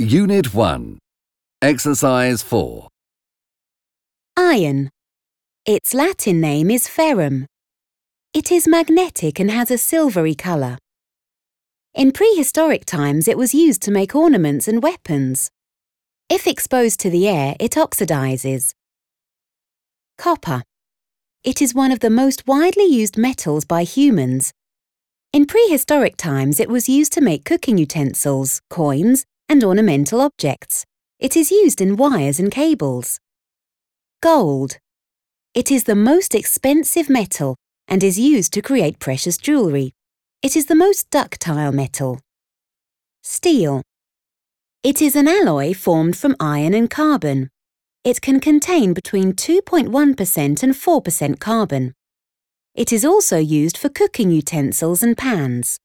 Unit 1. Exercise 4. Iron. Its Latin name is ferrum. It is magnetic and has a silvery colour. In prehistoric times it was used to make ornaments and weapons. If exposed to the air, it oxidises. Copper. It is one of the most widely used metals by humans. In prehistoric times it was used to make cooking utensils, coins and ornamental objects. It is used in wires and cables. Gold. It is the most expensive metal and is used to create precious jewellery. It is the most ductile metal. Steel. It is an alloy formed from iron and carbon. It can contain between 2.1% and 4% carbon. It is also used for cooking utensils and pans.